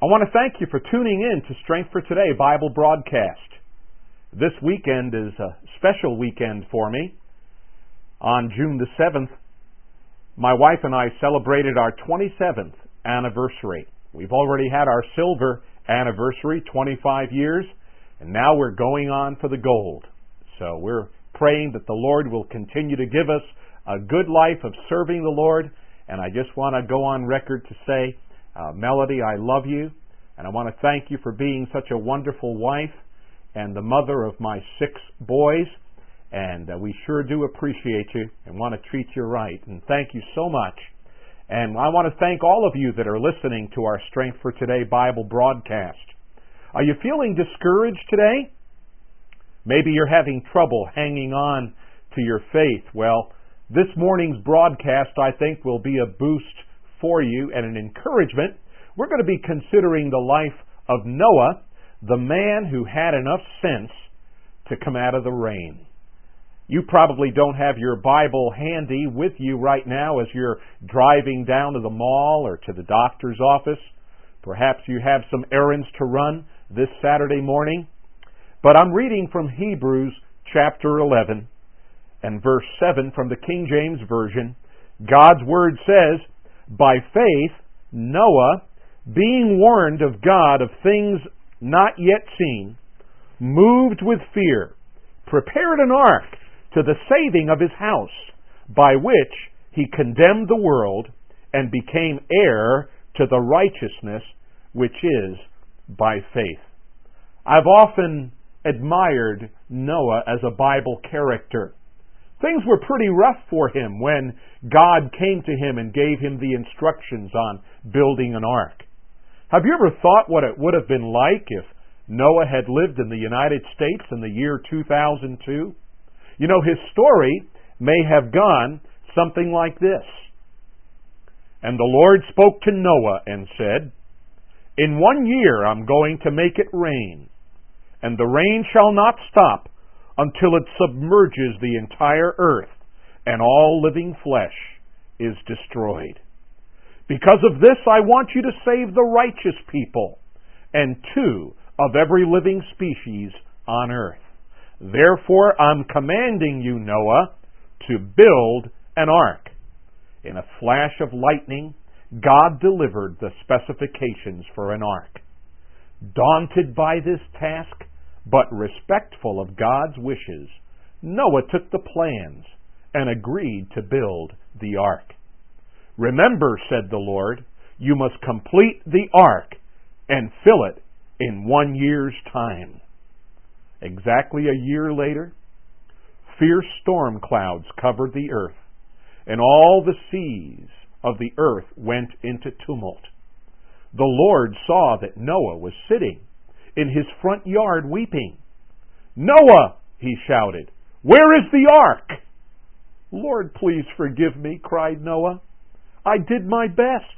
I want to thank you for tuning in to Strength for Today Bible broadcast. This weekend is a special weekend for me. On June the 7th, my wife and I celebrated our 27th anniversary. We've already had our silver anniversary, 25 years, and now we're going on for the gold. So we're praying that the Lord will continue to give us a good life of serving the Lord. And I just want to go on record to say, Melody, I love you, and I want to thank you for being such a wonderful wife and the mother of my 6 boys, and we sure do appreciate you and want to treat you right, and thank you so much. And I want to thank all of you that are listening to our Strength for Today Bible broadcast. Are you feeling discouraged today? Maybe you're having trouble hanging on to your faith. Well, this morning's broadcast, I think, will be a boost for you and an encouragement. We're going to be considering the life of Noah, the man who had enough sense to come out of the rain. You probably don't have your Bible handy with you right now as you're driving down to the mall or to the doctor's office. Perhaps you have some errands to run this Saturday morning. But I'm reading from Hebrews chapter 11 and verse 7 from the King James Version. God's Word says, "By faith, Noah, being warned of God of things not yet seen, moved with fear, prepared an ark to the saving of his house, by which he condemned the world and became heir to the righteousness which is by faith." I've often admired Noah as a Bible character. Things were pretty rough for him when God came to him and gave him the instructions on building an ark. Have you ever thought what it would have been like if Noah had lived in the United States in the year 2002? You know, his story may have gone something like this. "And the Lord spoke to Noah and said, In 1 year I'm going to make it rain, and the rain shall not stop until it submerges the entire earth, and all living flesh is destroyed. Because of this I want you to save the righteous people, and 2 of every living species on earth. Therefore I'm commanding you, Noah, to build an ark." In a flash of lightning, God delivered the specifications for an ark. Daunted by this task, but respectful of God's wishes, Noah took the plans and agreed to build the ark. "Remember," said the Lord, "you must complete the ark and fill it in 1 year's time." Exactly a year later, fierce storm clouds covered the earth, and all the seas of the earth went into tumult. The Lord saw that Noah was sitting in his front yard weeping. "Noah," he shouted, "where is the ark?" "Lord, please forgive me," cried Noah. "I did my best."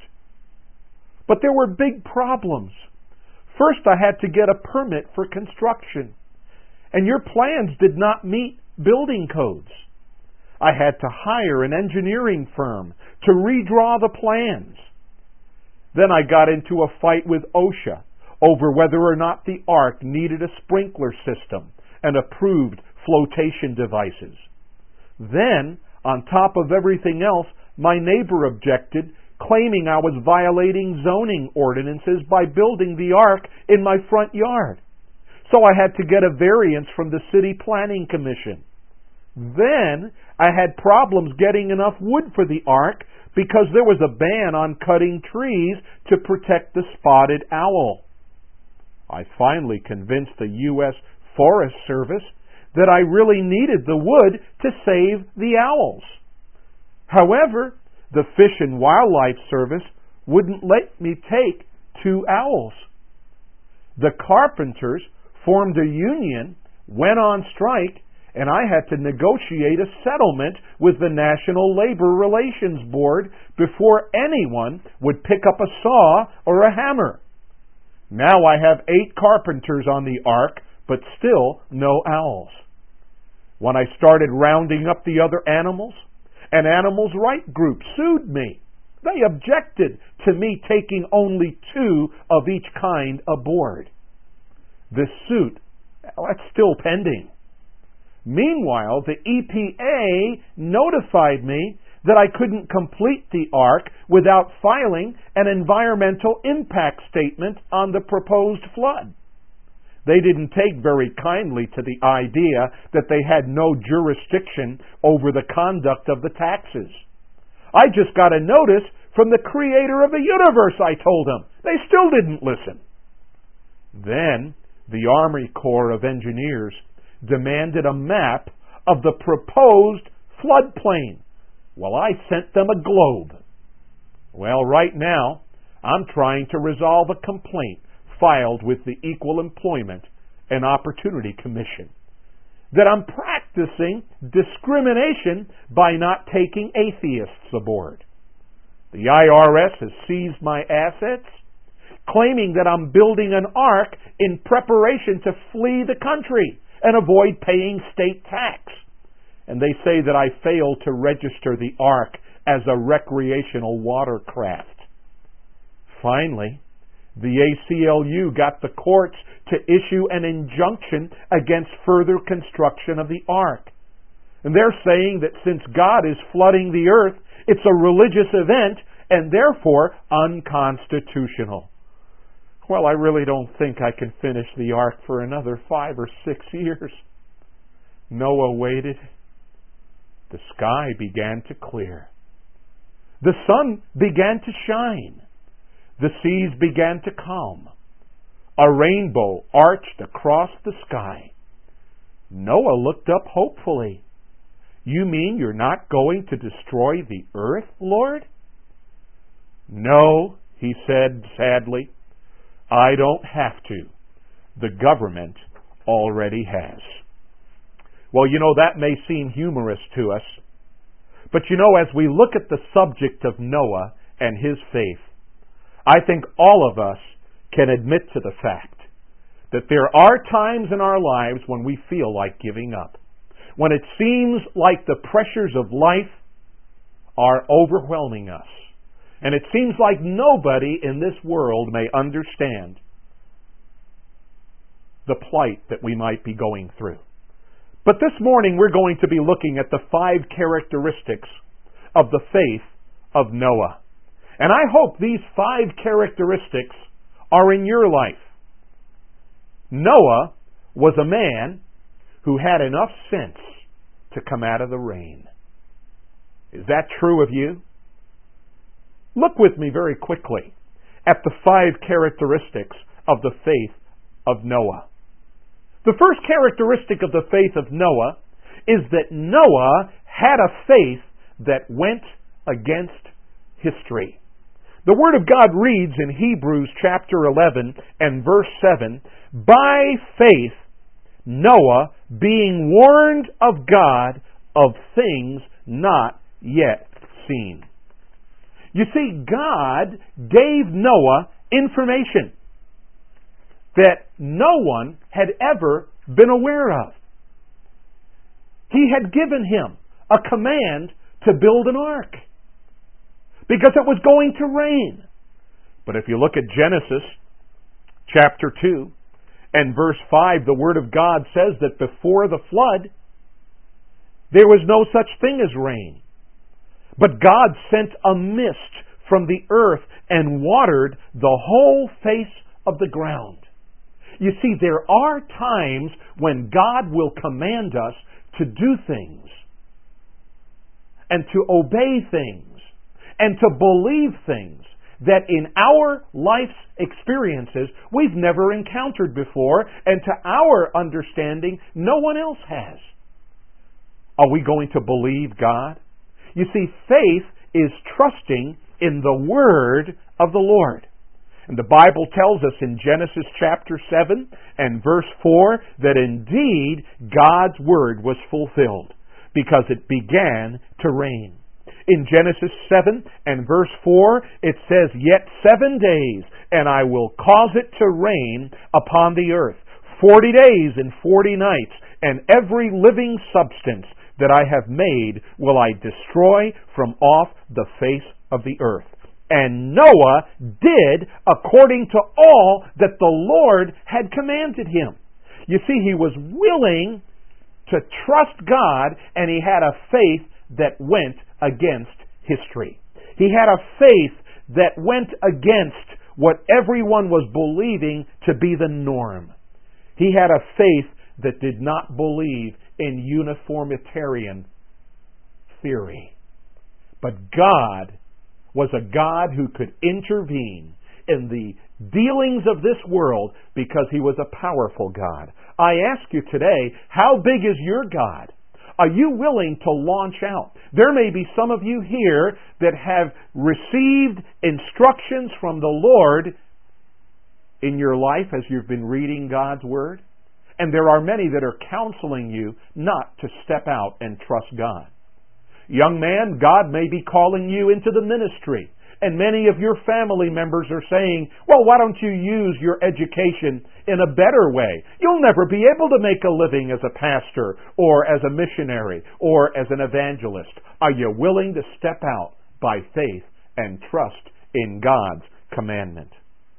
But there were big problems. First, I had to get a permit for construction, and your plans did not meet building codes. I had to hire an engineering firm to redraw the plans. Then I got into a fight with OSHA over whether or not the ark needed a sprinkler system and approved flotation devices. Then, on top of everything else, my neighbor objected, claiming I was violating zoning ordinances by building the ark in my front yard. So I had to get a variance from the City Planning Commission. Then I had problems getting enough wood for the ark because there was a ban on cutting trees to protect the spotted owl. I finally convinced the U.S. Forest Service that I really needed the wood to save the owls. However, the Fish and Wildlife Service wouldn't let me take 2 owls. The carpenters formed a union, went on strike, and I had to negotiate a settlement with the National Labor Relations Board before anyone would pick up a saw or a hammer. Now I have 8 carpenters on the ark, but still no owls. When I started rounding up the other animals, an animals' rights group sued me. They objected to me taking only 2 of each kind aboard. This suit, that's still pending. Meanwhile, the EPA notified me that I couldn't complete the ark without filing an environmental impact statement on the proposed flood. They didn't take very kindly to the idea that they had no jurisdiction over the conduct of the taxes. I just got a notice from the creator of the universe, I told them. They still didn't listen. Then the Army Corps of Engineers demanded a map of the proposed floodplain. Well, I sent them a globe. Well, right now, I'm trying to resolve a complaint filed with the Equal Employment and Opportunity Commission that I'm practicing discrimination by not taking atheists aboard. The IRS has seized my assets, claiming that I'm building an ark in preparation to flee the country and avoid paying state tax. And they say that I failed to register the ark as a recreational watercraft. Finally, the ACLU got the courts to issue an injunction against further construction of the ark. And they're saying that since God is flooding the earth, it's a religious event and therefore unconstitutional. Well, I really don't think I can finish the ark for another 5 or 6 years. Noah waited. The sky began to clear. The sun began to shine. The seas began to calm. A rainbow arched across the sky. Noah looked up hopefully. You mean you're not going to destroy the earth, Lord? No, he said sadly. I don't have to. The government already has. Well, that may seem humorous to us. But as we look at the subject of Noah and his faith, I think all of us can admit to the fact that there are times in our lives when we feel like giving up. When it seems like the pressures of life are overwhelming us. And it seems like nobody in this world may understand the plight that we might be going through. But this morning we're going to be looking at the 5 characteristics of the faith of Noah. And I hope these 5 characteristics are in your life. Noah was a man who had enough sense to come out of the rain. Is that true of you? Look with me very quickly at the 5 characteristics of the faith of Noah. The first characteristic of the faith of Noah is that Noah had a faith that went against history. The Word of God reads in Hebrews chapter 11 and verse 7, by faith Noah, being warned of God of things not yet seen. You see, God gave Noah information that no one had ever been aware of. He had given him a command to build an ark because it was going to rain. But if you look at Genesis chapter 2 and verse 5, the Word of God says that before the flood, there was no such thing as rain. But God sent a mist from the earth and watered the whole face of the ground. You see, there are times when God will command us to do things and to obey things and to believe things that in our life's experiences we've never encountered before, and to our understanding no one else has. Are we going to believe God? You see, faith is trusting in the Word of the Lord. And the Bible tells us in Genesis chapter 7 and verse 4 that indeed God's Word was fulfilled because it began to rain. In Genesis 7 and verse 4 it says, yet 7 days and I will cause it to rain upon the earth 40 days and 40 nights, and every living substance that I have made will I destroy from off the face of the earth. And Noah did according to all that the Lord had commanded him. You see, he was willing to trust God, and he had a faith that went against history. He had a faith that went against what everyone was believing to be the norm. He had a faith that did not believe in uniformitarian theory. But God was a God who could intervene in the dealings of this world because He was a powerful God. I ask you today, how big is your God? Are you willing to launch out? There may be some of you here that have received instructions from the Lord in your life as you've been reading God's Word. And there are many that are counseling you not to step out and trust God. Young man, God may be calling you into the ministry. And many of your family members are saying, well, why don't you use your education in a better way? You'll never be able to make a living as a pastor or as a missionary or as an evangelist. Are you willing to step out by faith and trust in God's commandment?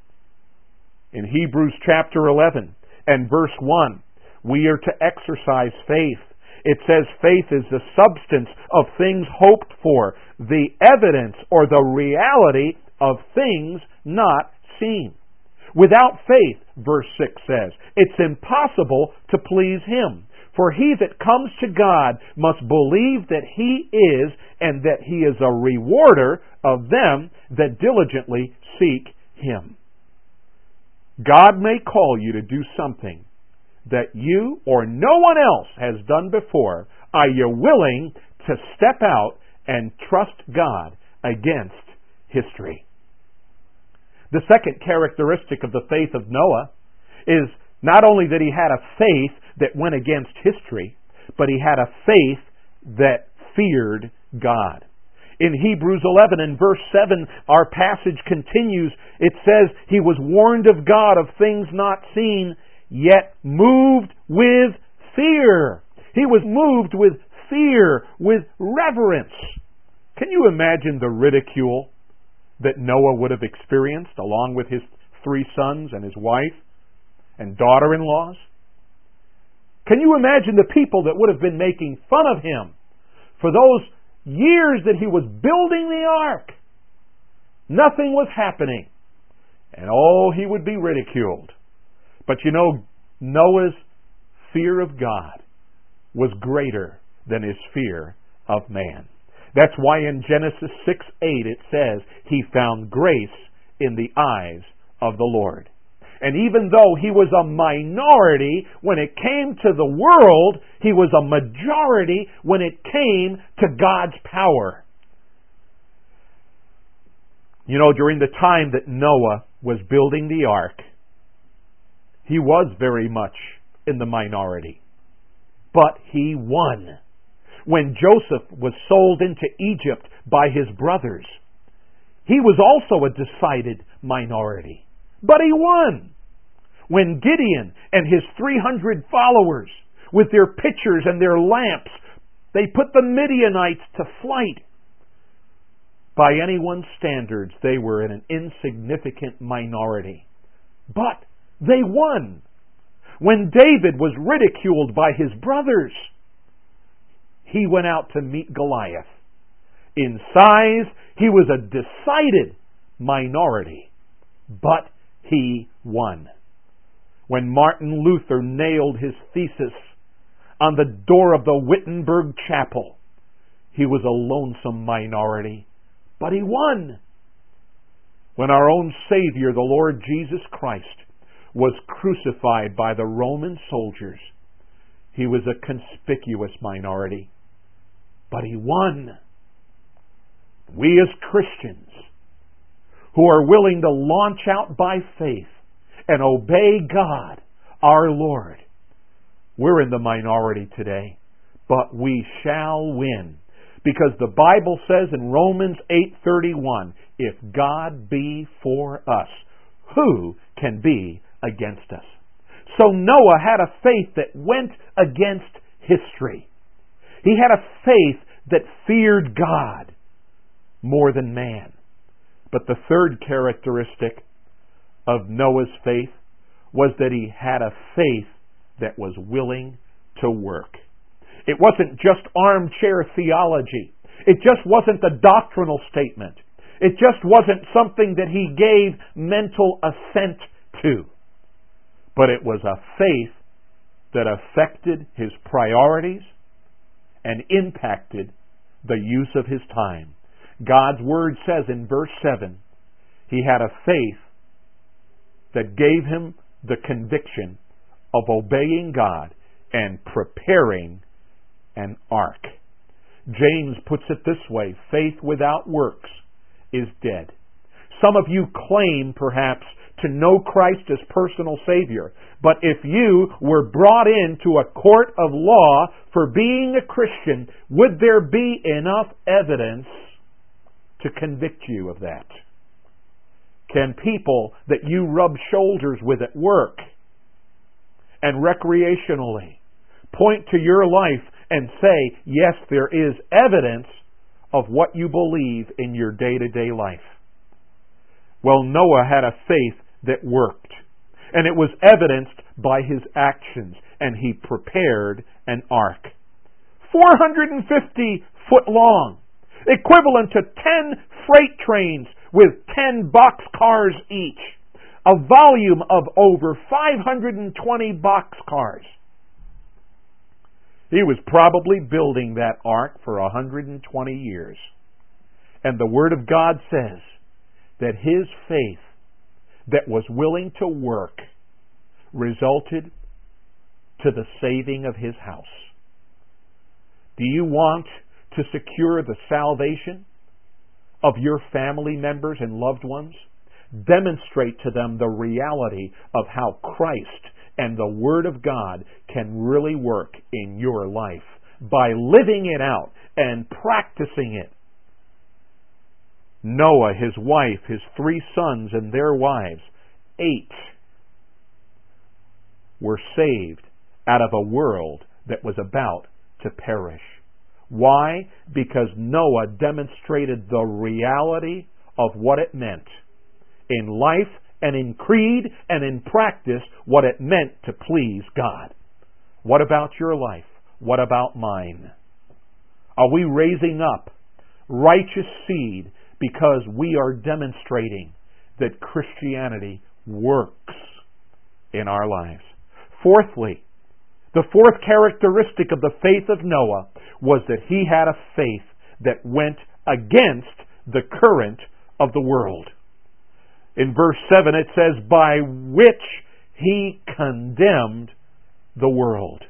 In Hebrews chapter 11 and verse 1, we are to exercise faith. It says faith is the substance of things hoped for, the evidence or the reality of things not seen. Without faith, verse 6 says, it's impossible to please Him. For he that comes to God must believe that He is, and that He is a rewarder of them that diligently seek Him. God may call you to do something that you or no one else has done before. Are you willing to step out and trust God against history? The second characteristic of the faith of Noah is not only that he had a faith that went against history, but he had a faith that feared God. In Hebrews 11 and verse 7, our passage continues. It says, he was warned of God of things not seen, yet moved with fear. He was moved with fear, with reverence. Can you imagine the ridicule that Noah would have experienced along with his 3 sons and his wife and daughter-in-laws? Can you imagine the people that would have been making fun of him for those years that he was building the ark? Nothing was happening. And he would be ridiculed. But you know, Noah's fear of God was greater than his fear of man. That's why in Genesis 6:8 it says, he found grace in the eyes of the Lord. And even though he was a minority when it came to the world, he was a majority when it came to God's power. You know, during the time that Noah was building the ark, he was very much in the minority. But he won. When Joseph was sold into Egypt by his brothers, he was also a decided minority. But he won. When Gideon and his 300 followers, with their pitchers and their lamps, they put the Midianites to flight. By anyone's standards, they were in an insignificant minority. But they won. When David was ridiculed by his brothers, he went out to meet Goliath. In size, he was a decided minority, but he won. When Martin Luther nailed his thesis on the door of the Wittenberg Chapel, he was a lonesome minority, but he won. When our own Savior, the Lord Jesus Christ, was crucified by the Roman soldiers, he was a conspicuous minority, but he won. We as Christians who are willing to launch out by faith and obey God, our Lord, we're in the minority today, but we shall win. Because the Bible says in Romans 8:31, if God be for us, who can be against us? So Noah had a faith that went against history. He had a faith that feared God. more than man. But the third characteristic of Noah's faith was that he had a faith that was willing to work. It wasn't just armchair theology. It just wasn't a doctrinal statement. It just wasn't something that he gave mental assent to. But it was a faith that affected his priorities and impacted the use of his time. God's Word says in verse 7, he had a faith that gave him the conviction of obeying God and preparing an ark. James puts it this way, faith without works is dead. Some of you claim, perhaps, to know Christ as personal Savior, but if you were brought into a court of law for being a Christian, would there be enough evidence to convict you of that? Can people that you rub shoulders with at work and recreationally point to your life and say, yes, there is evidence of what you believe in your day-to-day life? Well, Noah had a faith that worked, and it was evidenced by his actions, and he prepared an ark. 450 foot long, equivalent to 10 freight trains with 10 boxcars each, a volume of over 520 boxcars. He was probably building that ark for 120 years. And the Word of God says that his faith that was willing to work resulted to the saving of his house. Do you want to secure the salvation of your family members and loved ones? Demonstrate to them the reality of how Christ and the Word of God can really work in your life by living it out and practicing it. Noah, his wife, his 3 sons, and their wives, 8, were saved out of a world that was about to perish. Why? Because Noah demonstrated the reality of what it meant in life and in creed and in practice, what it meant to please God. What about your life? What about mine? Are we raising up righteous seed because we are demonstrating that Christianity works in our lives? Fourthly, the fourth characteristic of the faith of Noah was that he had a faith that went against the current of the world. In verse 7 it says, by which he condemned the world.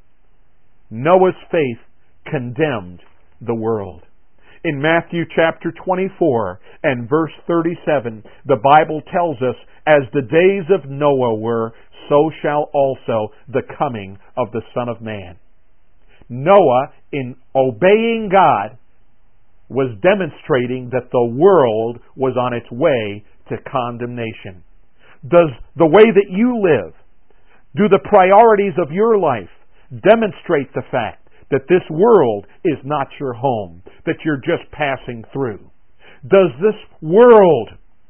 Noah's faith condemned the world. In Matthew chapter 24 and verse 37, the Bible tells us, as the days of Noah were, so shall also the coming of the Son of Man. Noah, in obeying God, was demonstrating that the world was on its way to condemnation. Does the way that you live, do the priorities of your life demonstrate the fact that this world is not your home, that you're just passing through? Does this world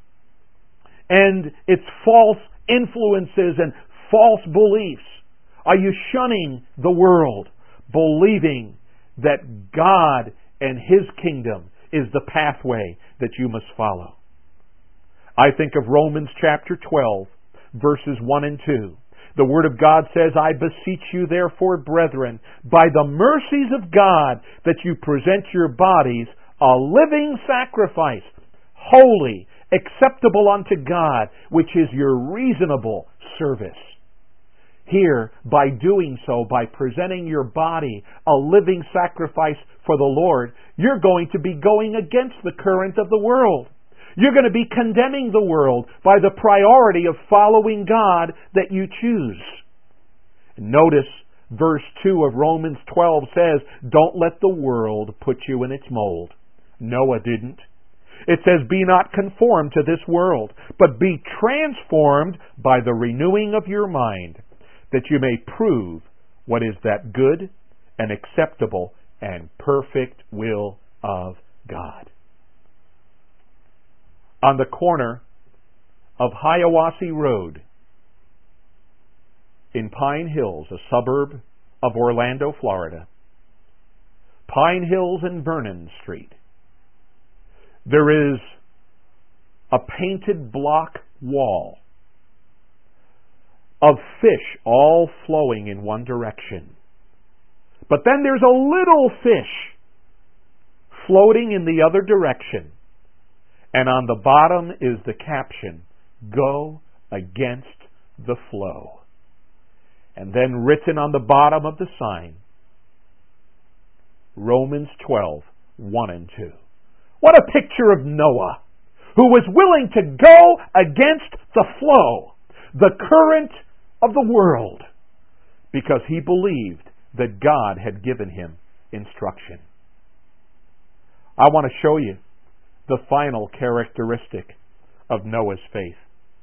and its false influences and false beliefs, are you shunning the world, believing that God and His kingdom is the pathway that you must follow? I think of Romans chapter 12, verses 1 and 2. The Word of God says, I beseech you therefore, brethren, by the mercies of God, that you present your bodies a living sacrifice, holy, acceptable unto God, which is your reasonable service. Here, by doing so, by presenting your body a living sacrifice for the Lord, you're going to be going against the current of the world. You're going to be condemning the world by the priority of following God that you choose. Notice verse 2 of Romans 12 says, don't let the world put you in its mold. Noah didn't. It says, be not conformed to this world, but be transformed by the renewing of your mind, that you may prove what is that good and acceptable and perfect will of God. on the corner of Hiawassee Road in Pine Hills, a suburb of Orlando, Florida. Pine Hills and Vernon Street. There is a painted block wall of fish all flowing in one direction. But then there's a little fish floating in the other direction. And on the bottom is the caption, "Go against the flow." And then written on the bottom of the sign, Romans 12, 1 and 2. What a picture of Noah, who was willing to go against the flow, the current of the world, because he believed that God had given him instruction. I want to show you the final characteristic of Noah's faith.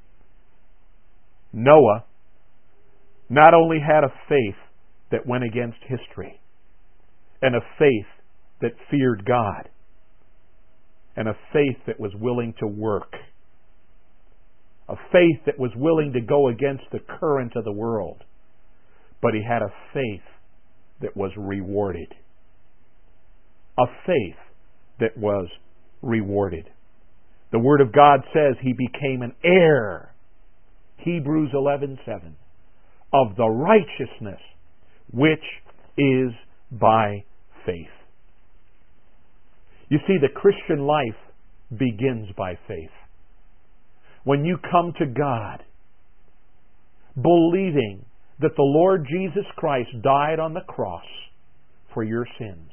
Noah not only had a faith that went against history, and a faith that feared God, and a faith that was willing to work, a faith that was willing to go against the current of the world, but he had a faith that was rewarded. A faith that was rewarded. The Word of God says he became an heir, Hebrews 11:7, of the righteousness which is by faith. You see, the Christian life begins by faith. When you come to God, believing that the Lord Jesus Christ died on the cross for your sins,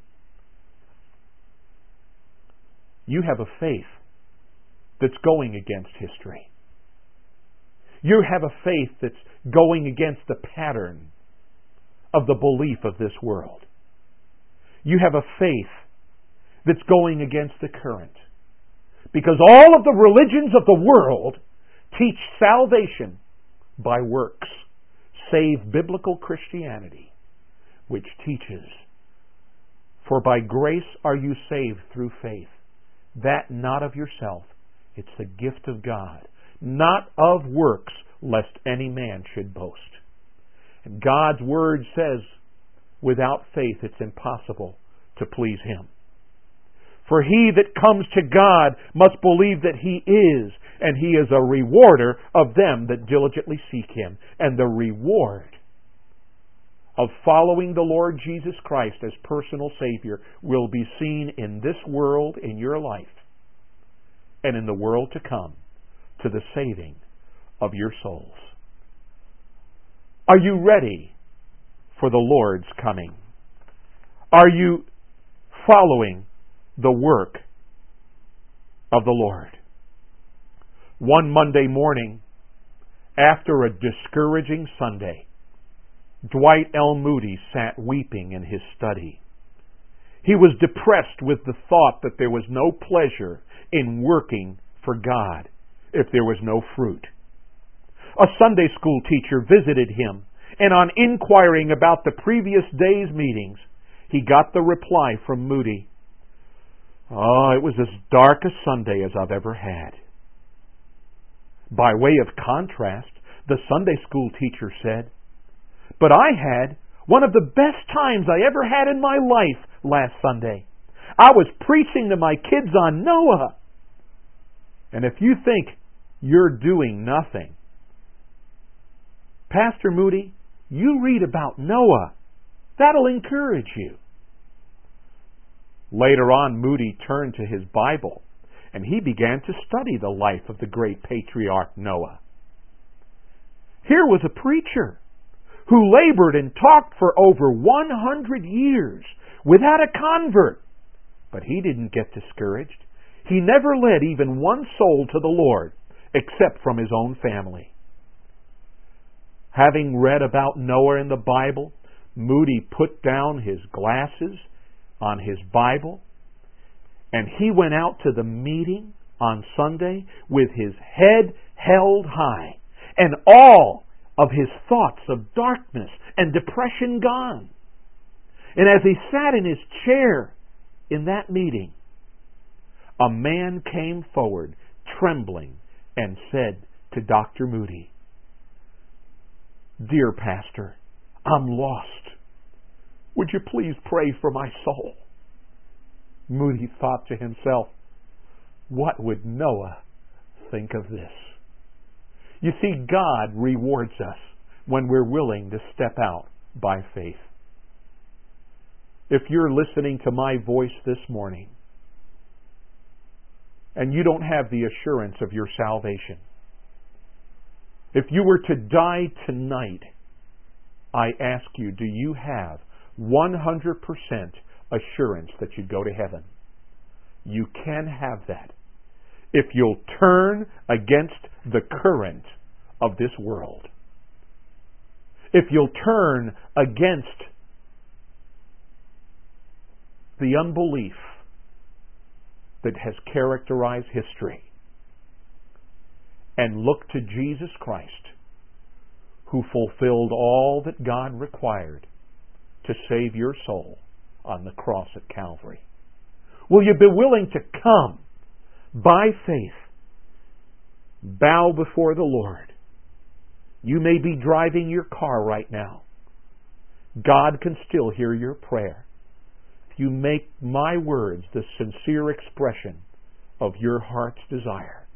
you have a faith that's going against history. You have a faith that's going against the pattern of the belief of this world. You have a faith that's going against the current. Because all of the religions of the world teach salvation by works, save biblical Christianity, which teaches, "For by grace are you saved through faith, that not of yourself, it's the gift of God, not of works, lest any man should boast." And God's Word says, without faith it's impossible to please Him. For he that comes to God must believe that He is, and He is a rewarder of them that diligently seek Him. And the reward of following the Lord Jesus Christ as personal Savior will be seen in this world, in your life, and in the world to come, to the saving of your souls. Are you ready for the Lord's coming? Are you following the work of the Lord? One Monday morning, after a discouraging Sunday, Dwight L. Moody sat weeping in his study. He was depressed with the thought that there was no pleasure in working for God if there was no fruit. A Sunday school teacher visited him, and on inquiring about the previous day's meetings, he got the reply from Moody, "Oh, it was as dark a Sunday as I've ever had." By way of contrast, the Sunday school teacher said, "But I had one of the best times I ever had in my life last Sunday. I was preaching to my kids on Noah." And if you think you're doing nothing, Pastor Moody, you read about Noah. That'll encourage you. Later on, Moody turned to his Bible, and he began to study the life of the great patriarch Noah. Here was a preacher who labored and talked for over 100 years without a convert. But he didn't get discouraged. He never led even one soul to the Lord, except from his own family. Having read about Noah in the Bible, Moody put down his glasses on his Bible, and he went out to the meeting on Sunday with his head held high and all of his thoughts of darkness and depression gone. And as he sat in his chair in that meeting, a man came forward trembling, and said to Dr. Moody, "Dear Pastor, I'm lost. Would you please pray for my soul?" Moody thought to himself, what would Noah think of this? You see, God rewards us when we're willing to step out by faith. If you're listening to my voice this morning and you don't have the assurance of your salvation, if you were to die tonight, I ask you, do you have 100% assurance that you go to heaven? You can have that if you'll turn against the current of this world. If you'll turn against the unbelief that has characterized history and look to Jesus Christ, who fulfilled all that God required to save your soul on the cross at Calvary. Will you be willing to come by faith, bow before the Lord? You may be driving your car right now. God can still hear your prayer. If you make my words the sincere expression of your heart's desire,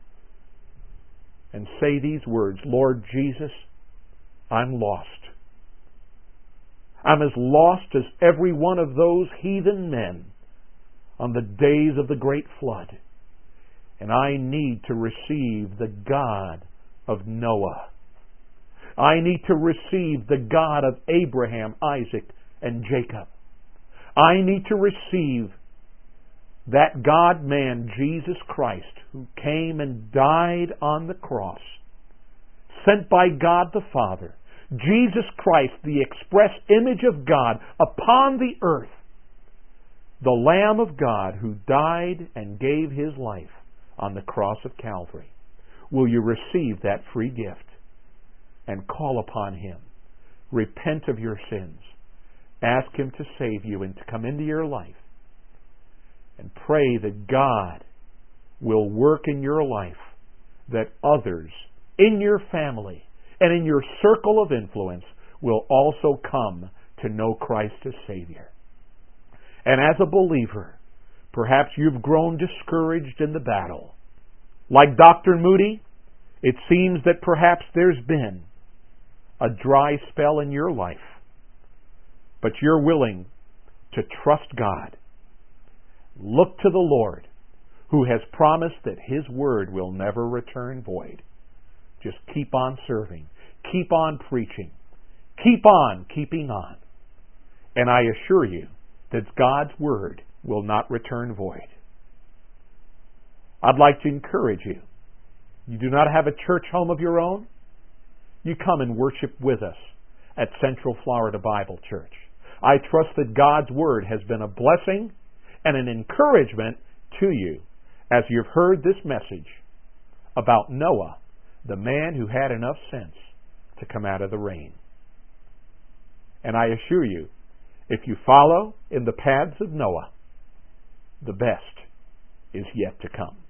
and say these words, "Lord Jesus, I'm lost. I'm as lost as every one of those heathen men on the days of the great flood. And I need to receive the God of Noah. I need to receive the God of Abraham, Isaac, and Jacob. I need to receive that God-man, Jesus Christ, who came and died on the cross, sent by God the Father. Jesus Christ, the express image of God upon the earth, the Lamb of God who died and gave His life on the cross of Calvary. Will you receive that free gift and call upon Him? Repent of your sins. Ask Him to save you and to come into your life. And pray that God will work in your life, that others in your family and in your circle of influence will also come to know Christ as Savior. And as a believer, perhaps you've grown discouraged in the battle. Like Dr. Moody, it seems that perhaps there's been a dry spell in your life, but you're willing to trust God. Look to the Lord, who has promised that His word will never return void. Just keep on serving. Keep on preaching. Keep on keeping on. And I assure you that God's word will not return void. I'd like to encourage you. You do not have a church home of your own? You come and worship with us at Central Florida Bible Church. I trust that God's word has been a blessing and an encouragement to you as you've heard this message about Noah, the man who had enough sense to come out of the rain. And I assure you, if you follow in the paths of Noah, the best is yet to come.